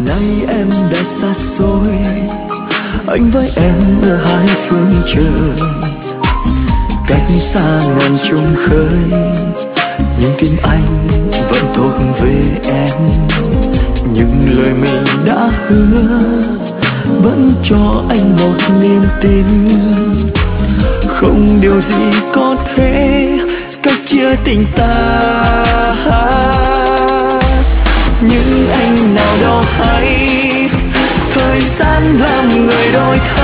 Nay em đã xa xôi, anh với em ở hai phương trời, cách xa ngàn trùng khơi, nhưng tim anh vẫn thuộc về em. Những lời mình đã hứa vẫn cho anh một niềm tin, không điều gì có thể cách chia tình ta. Nhưng anh nào đâu hay thời gian làm người đổi thay.